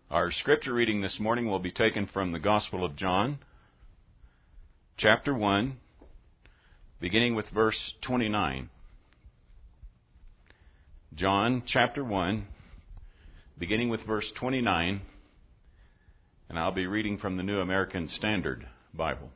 Our scripture reading this morning will be taken from the Gospel of John, chapter 1, beginning with verse 29. John, chapter 1, beginning with verse 29, and I'll be reading from the New American Standard Bible.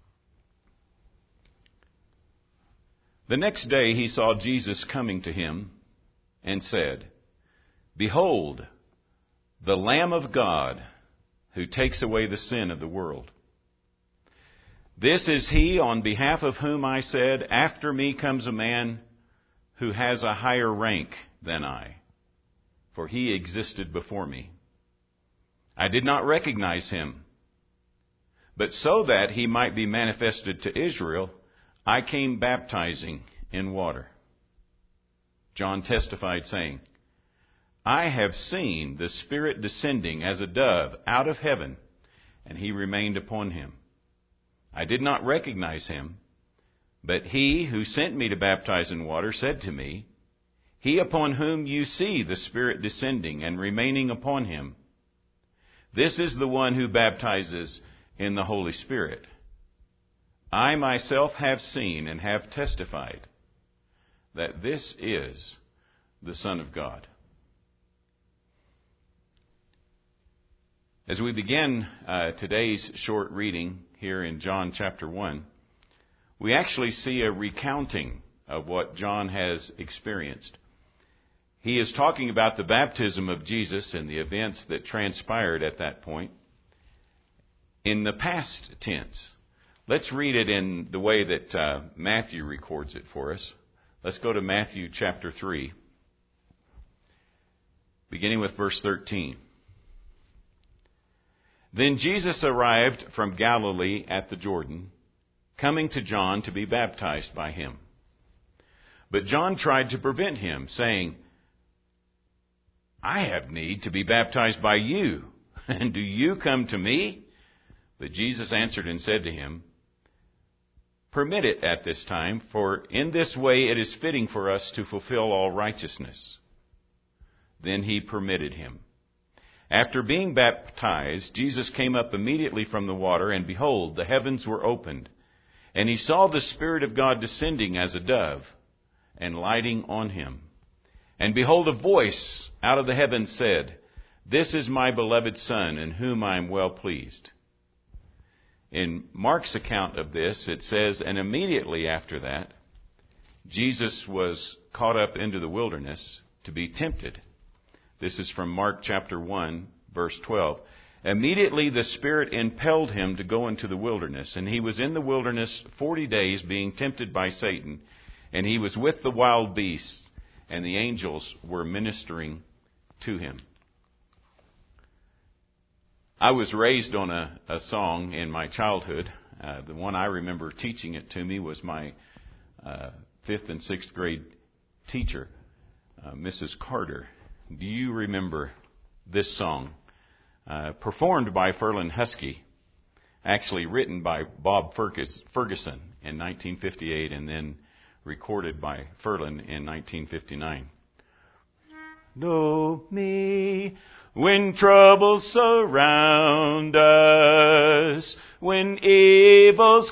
The next day he saw Jesus coming to him and said, "Behold, the Lamb of God, who takes away the sin of the world. This is he on behalf of whom I said, after me comes a man who has a higher rank than I, for he existed before me. I did not recognize him, but so that he might be manifested to Israel, I came baptizing in water." John testified, saying, "I have seen the Spirit descending as a dove out of heaven, and he remained upon him. I did not recognize him, but he who sent me to baptize in water said to me, 'He upon whom you see the Spirit descending and remaining upon him, this is the one who baptizes in the Holy Spirit.' I myself have seen and have testified that this is the Son of God." As we begin today's short reading here in John chapter 1, we actually see a recounting of what John has experienced. He is talking about the baptism of Jesus and the events that transpired at that point in the past tense. Let's read it in the way that Matthew records it for us. Let's go to Matthew chapter 3, beginning with verse 13. "Then Jesus arrived from Galilee at the Jordan, coming to John to be baptized by him. But John tried to prevent him, saying, 'I have need to be baptized by you, and do you come to me?' But Jesus answered and said to him, 'Permit it at this time, for in this way it is fitting for us to fulfill all righteousness.' Then he permitted him. After being baptized, Jesus came up immediately from the water, and behold, the heavens were opened, and he saw the Spirit of God descending as a dove and lighting on him. And behold, a voice out of the heavens said, 'This is my beloved Son, in whom I am well pleased.'" In Mark's account of this, it says, "And immediately after that, Jesus was caught up into the wilderness to be tempted." This is from Mark chapter 1, verse 12. "Immediately the Spirit impelled him to go into the wilderness, and he was in the wilderness 40 days being tempted by Satan, and he was with the wild beasts, and the angels were ministering to him." I was raised on a song in my childhood. The one I remember teaching it to me was my 5th and 6th grade teacher, Mrs. Carter. Do you remember this song? Performed by Ferlin Husky, actually written by Bob Ferguson in 1958 and then recorded by Ferlin in 1959. "Know me when troubles surround us, when evils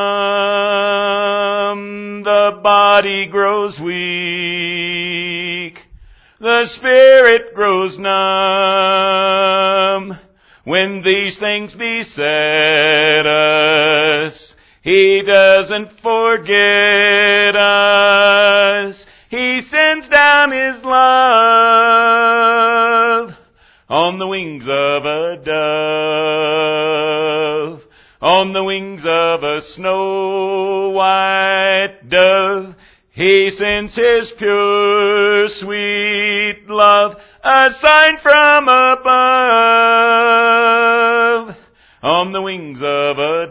come, the body grows weak, the spirit grows numb. When these things beset us, he doesn't forget us. He sends down his love on the wings of a dove, on the wings of a snow white dove. He sends his pure, sweet love, a sign from above, on the wings of a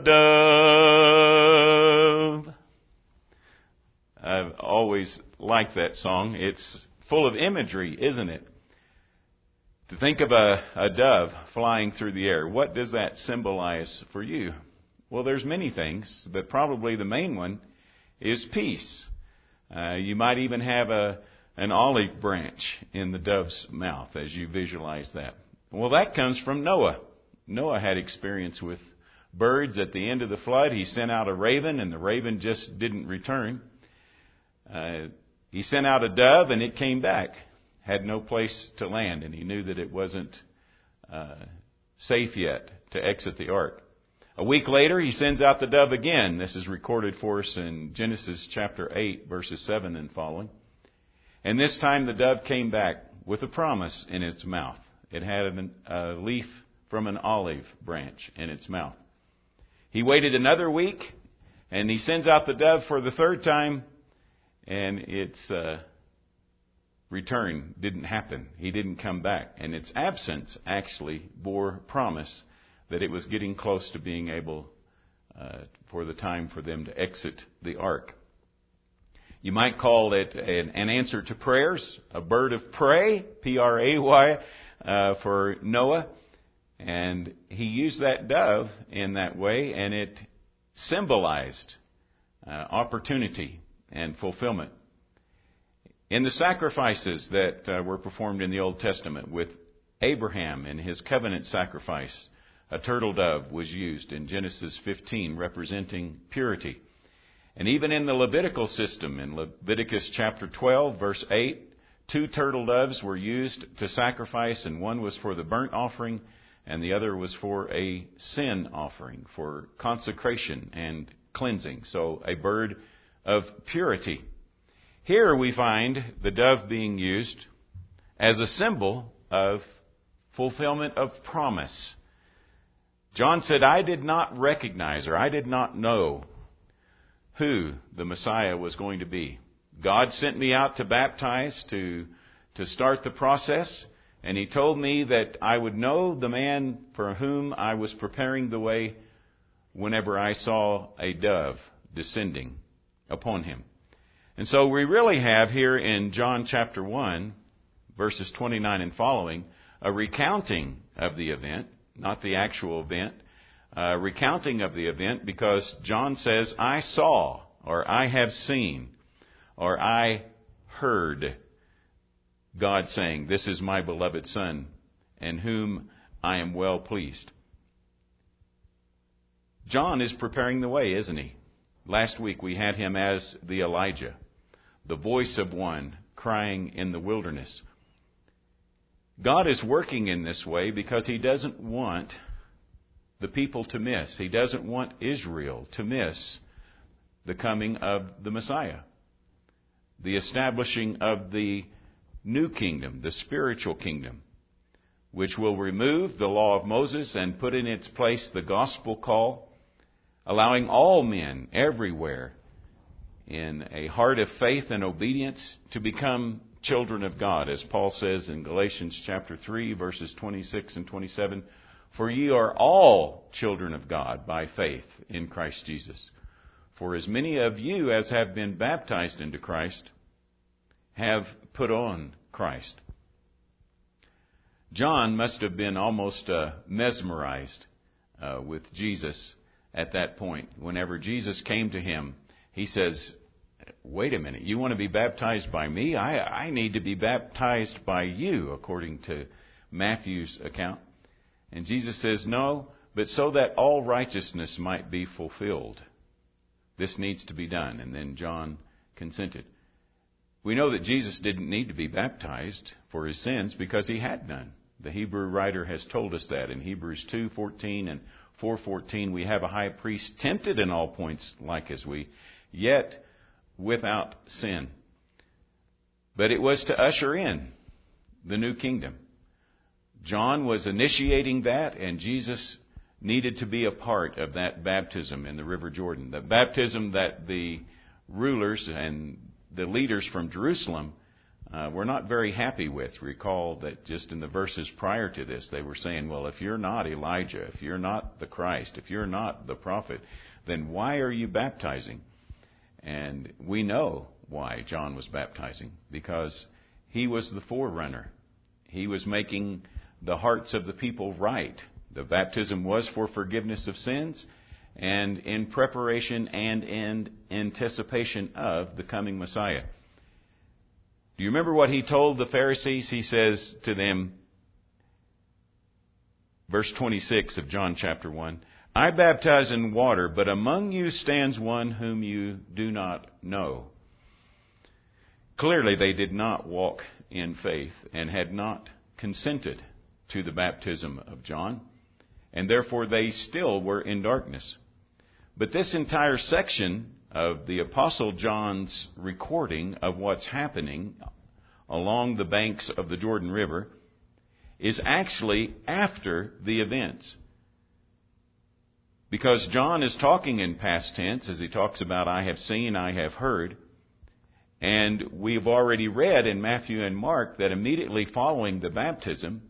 dove." I've always liked that song. It's full of imagery, isn't it? To think of a dove flying through the air, what does that symbolize for you? Well, there's many things, but probably the main one is peace. You might even have an olive branch in the dove's mouth as you visualize that. Well, that comes from Noah. Noah had experience with birds. At the end of the flood, he sent out a raven, and the raven just didn't return. He sent out a dove, and it came back. Had no place to land, and he knew that it wasn't safe yet to exit the ark. A week later, he sends out the dove again. This is recorded for us in Genesis chapter 8, verses 7 and following. And this time the dove came back with a promise in its mouth. It had a leaf from an olive branch in its mouth. He waited another week, and he sends out the dove for the third time, and its return didn't happen. He didn't come back. And its absence actually bore promise that it was getting close to being able for the time for them to exit the ark. You might call it an answer to prayers, a bird of prey, P-R-A-Y, for Noah. And he used that dove in that way, and it symbolized opportunity and fulfillment. In the sacrifices that were performed in the Old Testament with Abraham and his covenant sacrifice, a turtle dove was used in Genesis 15, representing purity. And even in the Levitical system, in Leviticus chapter 12, verse 8, 2 turtle doves were used to sacrifice, and one was for the burnt offering, and the other was for a sin offering, for consecration and cleansing. So a bird of purity. Here we find the dove being used as a symbol of fulfillment of promise. John said, I did not recognize, or I did not know who the Messiah was going to be. God sent me out to baptize, to start the process, and He told me that I would know the man for whom I was preparing the way whenever I saw a dove descending upon him. And so we really have here in John chapter 1, verses 29 and following, a recounting of the event, not the actual event, recounting of the event, because John says, I saw, or I have seen, or I heard God saying, this is my beloved Son, in whom I am well pleased. John is preparing the way, isn't he? Last week we had him as the Elijah, the voice of one crying in the wilderness. God is working in this way because He doesn't want the people to miss. He doesn't want Israel to miss the coming of the Messiah, the establishing of the new kingdom, the spiritual kingdom, which will remove the law of Moses and put in its place the gospel call, allowing all men everywhere in a heart of faith and obedience to become children of God, as Paul says in Galatians chapter 3, verses 26 and 27, for ye are all children of God by faith in Christ Jesus. For as many of you as have been baptized into Christ have put on Christ. John must have been almost mesmerized with Jesus at that point. Whenever Jesus came to him, he says, wait a minute, you want to be baptized by me? I need to be baptized by you, according to Matthew's account. And Jesus says, no, but so that all righteousness might be fulfilled. This needs to be done. And then John consented. We know that Jesus didn't need to be baptized for his sins because he had none. The Hebrew writer has told us that in Hebrews 2:14 and 4:14, we have a high priest tempted in all points like as we, yet without sin. But it was to usher in the new kingdom. John was initiating that, and Jesus needed to be a part of that baptism in the River Jordan. The baptism that the rulers and the leaders from Jerusalem were not very happy with. Recall that just in the verses prior to this, they were saying, well, if you're not Elijah, if you're not the Christ, if you're not the prophet, then why are you baptizing? And we know why John was baptizing, because he was the forerunner. He was making the hearts of the people right. The baptism was for forgiveness of sins and in preparation and in anticipation of the coming Messiah. Do you remember what he told the Pharisees? He says to them, Verse 26 of John chapter 1. I baptize in water, but among you stands one whom you do not know. Clearly, they did not walk in faith and had not consented to the baptism of John, and therefore they still were in darkness. But this entire section of the Apostle John's recording of what's happening along the banks of the Jordan River is actually after the events. Because John is talking in past tense as he talks about, I have seen, I have heard. And we've already read in Matthew and Mark that immediately following the baptism,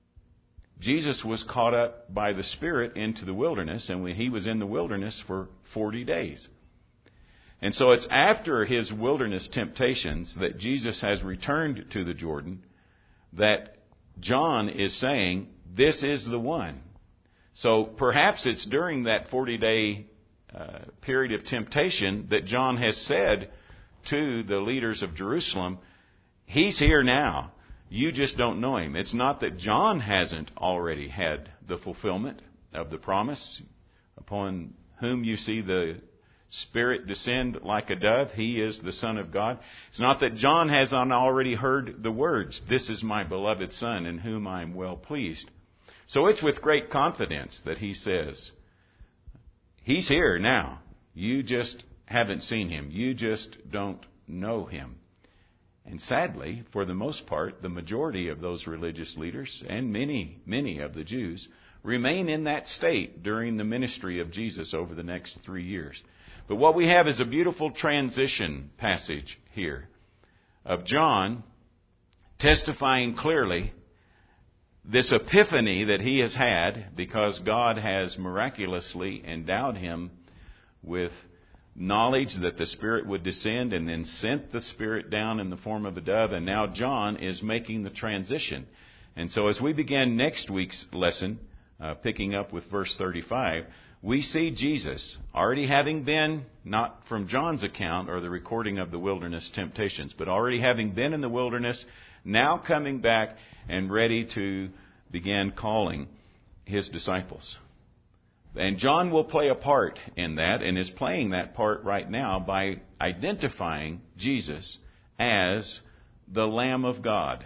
Jesus was caught up by the Spirit into the wilderness, and he was in the wilderness for 40 days. And so it's after his wilderness temptations that Jesus has returned to the Jordan that John is saying, this is the one. So perhaps it's during that 40-day period of temptation that John has said to the leaders of Jerusalem, he's here now. You just don't know him. It's not that John hasn't already had the fulfillment of the promise. Upon whom you see the Spirit descend like a dove, he is the Son of God. It's not that John hasn't already heard the words, this is my beloved Son in whom I am well pleased. So it's with great confidence that he says, he's here now. You just haven't seen him. You just don't know him. And sadly, for the most part, the majority of those religious leaders and many of the Jews remain in that state during the ministry of Jesus over the next 3 years. But what we have is a beautiful transition passage here of John testifying clearly this epiphany that he has had because God has miraculously endowed him with knowledge that the Spirit would descend and then sent the Spirit down in the form of a dove. And now John is making the transition. And so as we begin next week's lesson, picking up with verse 35, we see Jesus already having been, not from John's account or the recording of the wilderness temptations, but already having been in the wilderness, now coming back and ready to begin calling his disciples. And John will play a part in that and is playing that part right now by identifying Jesus as the Lamb of God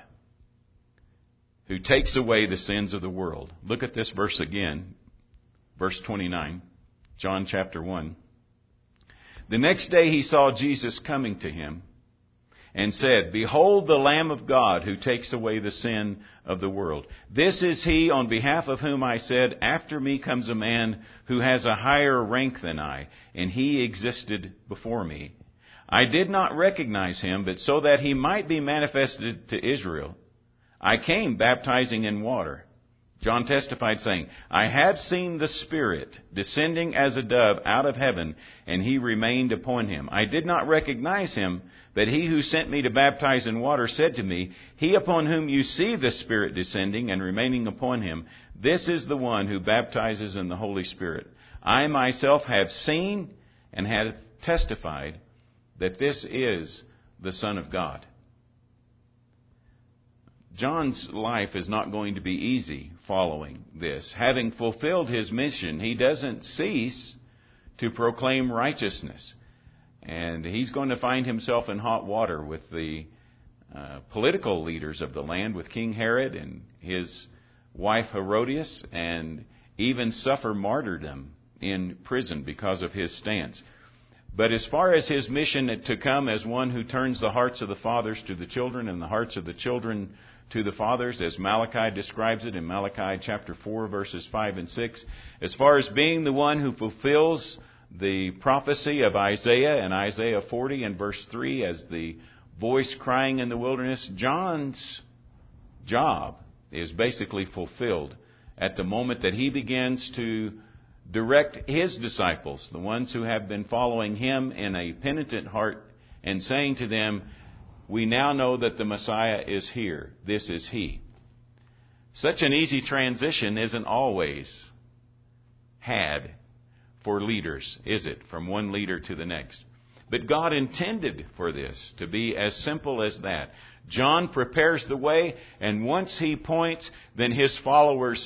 who takes away the sins of the world. Look at this verse again, verse 29, John chapter 1. The next day he saw Jesus coming to him and said, Behold the Lamb of God who takes away the sin of the world. This is he on behalf of whom I said, After me comes a man who has a higher rank than I, and he existed before me. I did not recognize him, but so that he might be manifested to Israel, I came baptizing in water. John testified, saying, I have seen the Spirit descending as a dove out of heaven, and he remained upon him. I did not recognize him, but he who sent me to baptize in water said to me, He upon whom you see the Spirit descending and remaining upon him, this is the one who baptizes in the Holy Spirit. I myself have seen and have testified that this is the Son of God. John's life is not going to be easy following this. Having fulfilled his mission, he doesn't cease to proclaim righteousness. And he's going to find himself in hot water with the political leaders of the land, with King Herod and his wife Herodias, and even suffer martyrdom in prison because of his stance. But as far as his mission to come as one who turns the hearts of the fathers to the children and the hearts of the children to the fathers, as Malachi describes it in Malachi chapter 4, verses 5 and 6, as far as being the one who fulfills the prophecy of Isaiah and Isaiah 40 and verse 3 as the voice crying in the wilderness, John's job is basically fulfilled at the moment that he begins to direct his disciples, the ones who have been following him in a penitent heart, and saying to them, we now know that the Messiah is here. This is he. Such an easy transition isn't always had for leaders, is it? From one leader to the next. But God intended for this to be as simple as that. John prepares the way, and once he points, then his followers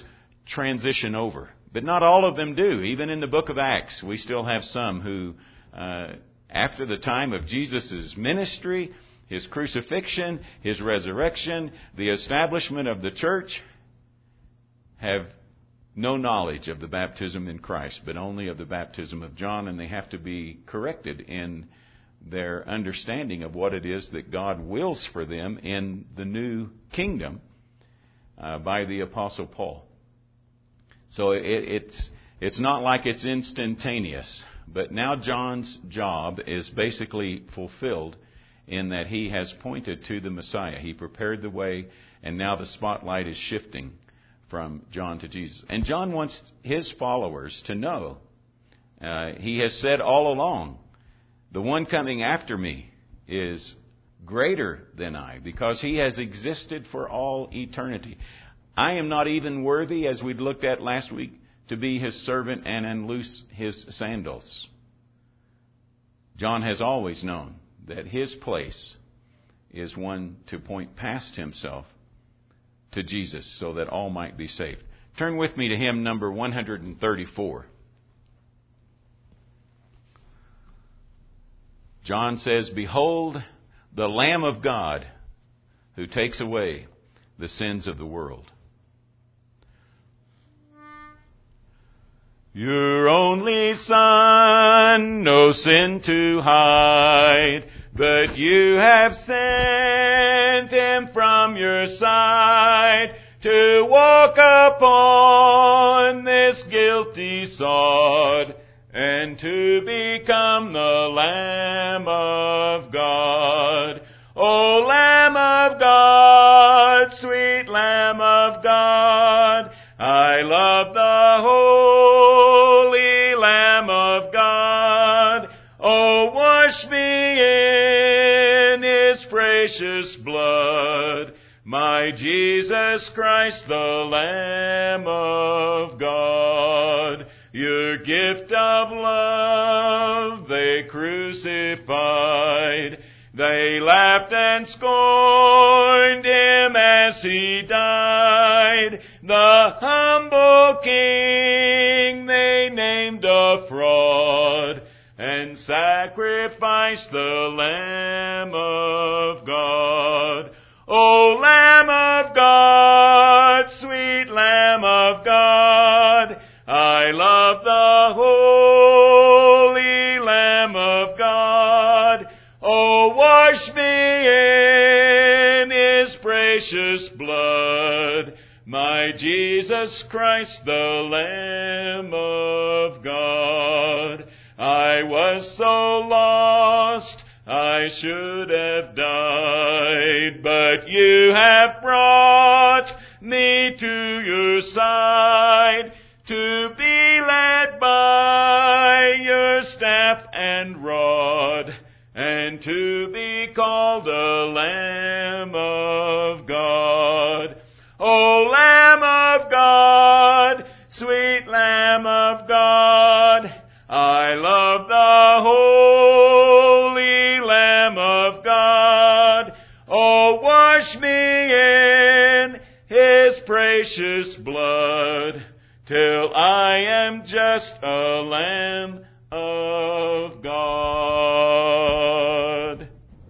transition over. But not all of them do. Even in the book of Acts, we still have some who, after the time of Jesus' ministry, His crucifixion, His resurrection, the establishment of the church, have no knowledge of the baptism in Christ, but only of the baptism of John, and they have to be corrected in their understanding of what it is that God wills for them in the new kingdom by the Apostle Paul. So it's not like it's instantaneous, but now John's job is basically fulfilled in that he has pointed to the Messiah. He prepared the way, and now the spotlight is shifting from John to Jesus. And John wants his followers to know, he has said all along, the one coming after me is greater than I, because he has existed for all eternity. I am not even worthy, as we looked at last week, to be his servant and unloose his sandals. John has always known that his place is one to point past himself to Jesus so that all might be saved. Turn with me to hymn number 134. John says, "Behold the Lamb of God who takes away the sins of the world." Your only Son, no sin to hide, but you have sent Him from your side to walk upon this guilty sod and to become the Lamb of God. O Lamb of God, sweet Lamb of God, I love the holy Lamb of God. Oh, wash me in His precious blood, my Jesus Christ, the Lamb of God. Your gift of love they crucified. They laughed and scorned Him as He died. The humble King they named a fraud, and sacrificed the Lamb of God. O Lamb of God, sweet Lamb of God, I love the holy Lamb of God. Oh, wash me in His precious blood, my Jesus Christ, the Lamb of God. I was so lost, I should have died, but you have brought me to your side, to be led by your staff and rod, and to be called a Lamb of God. O Lamb of God, sweet Lamb of God, I love the holy Lamb of God. Oh, wash me in His precious blood, till I am just a Lamb of God.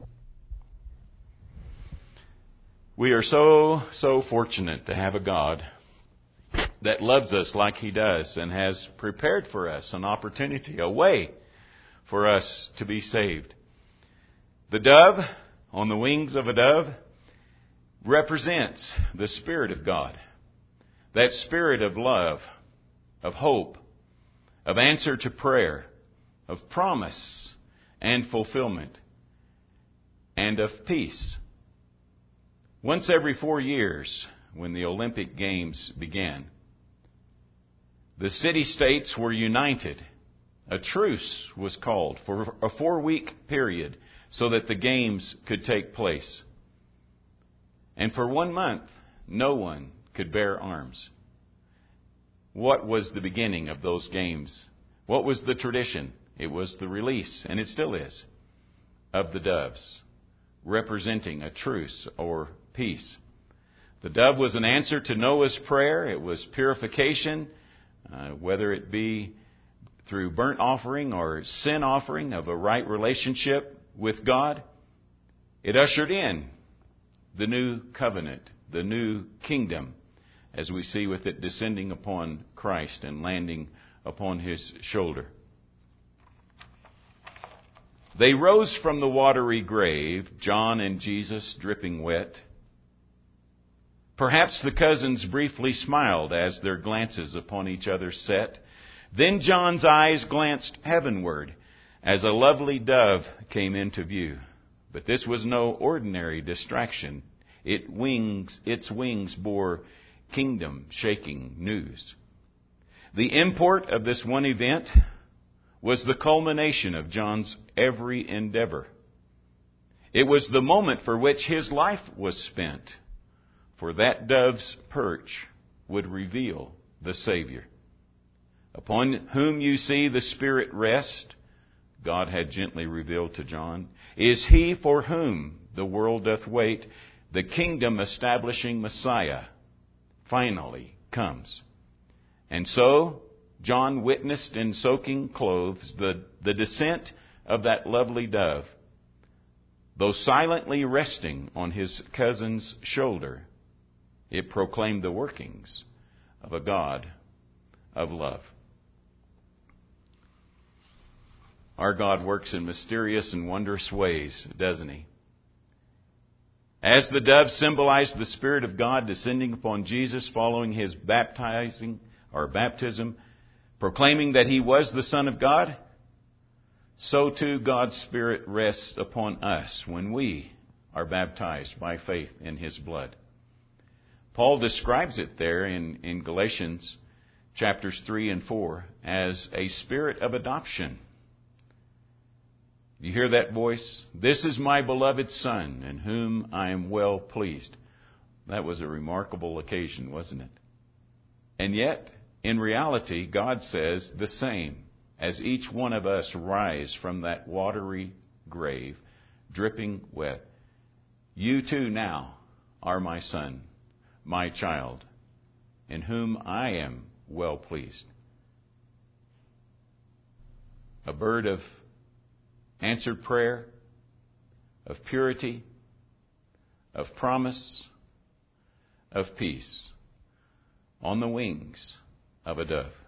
We are so fortunate to have a God that loves us like He does and has prepared for us an opportunity, a way for us to be saved. The dove, on the wings of a dove, represents the Spirit of God. That Spirit of love, of hope, of answer to prayer, of promise and fulfillment, and of peace. Once every 4 years, when the Olympic Games began, the city-states were united. A truce was called for a 4-week period so that the games could take place. And for 1 month, no one could bear arms. What was the beginning of those games? What was the tradition? It was the release, and it still is, of the doves, representing a truce or peace. The dove was an answer to Noah's prayer. It was purification, whether it be through burnt offering or sin offering of a right relationship with God. It ushered in the new covenant, the new kingdom, as we see with it descending upon Christ and landing upon his shoulder. They rose from the watery grave, John and Jesus dripping wet. Perhaps the cousins briefly smiled as their glances upon each other set. Then John's eyes glanced heavenward as a lovely dove came into view. But this was no ordinary distraction. Its wings bore kingdom-shaking news. The import of this one event was the culmination of John's every endeavor. It was the moment for which his life was spent, for that dove's perch would reveal the Savior. Upon whom you see the Spirit rest, God had gently revealed to John, is he for whom the world doth wait. The kingdom establishing Messiah finally comes. And so John witnessed in soaking clothes the descent of that lovely dove. Though silently resting on his cousin's shoulder, it proclaimed the workings of a God of love. Our God works in mysterious and wondrous ways, doesn't he? As the dove symbolized the Spirit of God descending upon Jesus following his baptism, proclaiming that he was the Son of God, so too God's Spirit rests upon us when we are baptized by faith in his blood. Paul describes it there in Galatians chapters 3 and 4 as a spirit of adoption. You hear that voice? This is my beloved Son, in whom I am well pleased. That was a remarkable occasion, wasn't it? And yet, in reality, God says the same as each one of us rise from that watery grave, dripping wet. You too now are my son, my child, in whom I am well pleased. A bird of answered prayer, of purity, of promise, of peace, on the wings of a dove.